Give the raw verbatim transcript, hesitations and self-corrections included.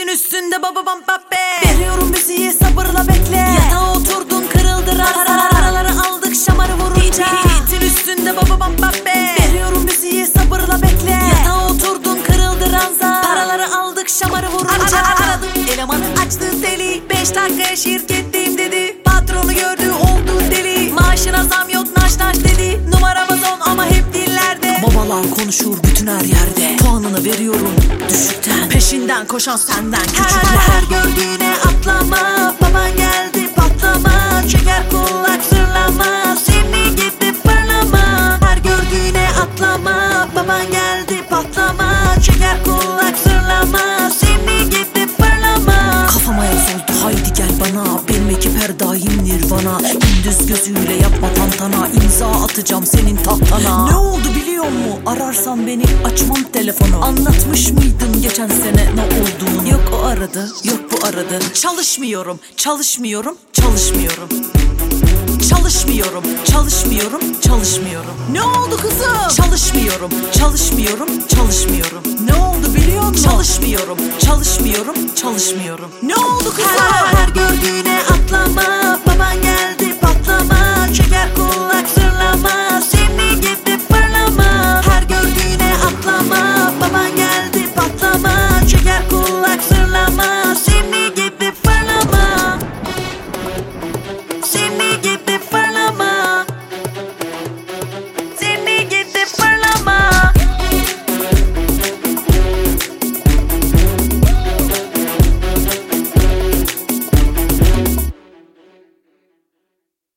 Hitin üstünde baba bam babbe. Veriyorum müziği sabırla bekle. Yatağa oturdun kırıldı ranza. Paraları aldık şamarı vurunca. Hitin üstünde baba bam babbe. Veriyorum müziği sabırla bekle. Yatağa oturdun kırıldı ranza. Paraları aldık şamarı vurunca. Aradım elemanı açtı deli. Beş dakikaya şirketteyim dedi. Patronu gördü oldu deli. Maaşına zam yok naş naş dedi. Numaramız on ama hep dillerde. Babalar konuşur bütün her yerde. Puanını veriyorum düşükten. Peşinden koşan senden küçükler. Her, her gördüğüne atlama. Baban geldi patlama. Çeker kulak sırlama. Seni gitti fırlama. Her gördüğüne atlama. Baban geldi patlama. Çeker kulak sırlama. Seni gitti fırlama. Kafama yaz oldu haydi gel bana. Benim ekip her daim nirvana. Gündüz gözüyle yapma tantana. İmza atacağım senin tahtana. Ne oldu biliyor mu? Ararsan beni açmam telefonu. Anlatmış mıydım geçen sene ne olduğunu? Yok o aradı, yok bu aradı. Çalışmıyorum, çalışmıyorum, çalışmıyorum. Çalışmıyorum, çalışmıyorum, çalışmıyorum. Ne oldu kızım? Çalışmıyorum, çalışmıyorum, çalışmıyorum. Ne oldu biliyor musun? Çalışmıyorum, çalışmıyorum, çalışmıyorum. Ne oldu kızım? Her, her gördüğüne